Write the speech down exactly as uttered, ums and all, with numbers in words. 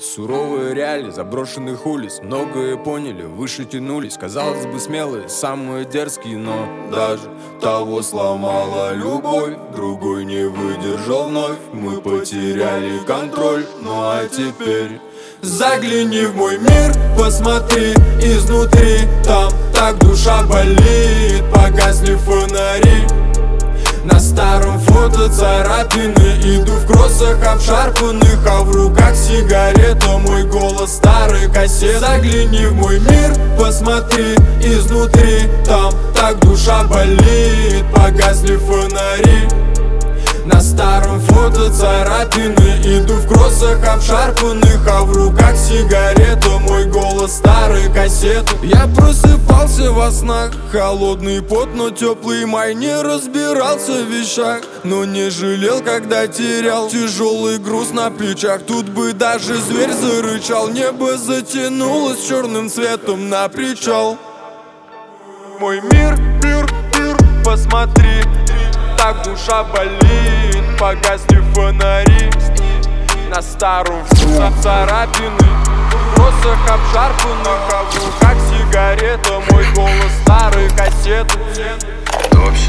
Суровые реалии заброшенных улиц, многое поняли, выше тянулись. Казалось бы, смелые, самые дерзкие, но даже того сломала любовь. Другой не выдержал вновь, мы потеряли контроль. Ну а теперь загляни в мой мир, посмотри изнутри. Там так душа болит, погасли фонари. На старом фото царапины, иду в кроссах обшарпанных, а в руках сигарета, мой голос старый кассет. Загляни в мой мир, посмотри изнутри. Там так душа болит, погасли фонари. На старом фото царапины, иду в кроссах обшарпанных, а в руках сигарета, мой голос старый кассет. Я просыпался во снах, холодный пот, но теплый май. Не разбирался в вещах, но не жалел, когда терял тяжелый груз на плечах. Тут бы даже зверь зарычал, небо затянулось черным цветом на причал. Мой мир, мир, мир, посмотри. Так душа болит, погасли фонари. На старом фото царапины, в кроссах обшарпанных, а в руках сигарета, мой голос старый кассеты.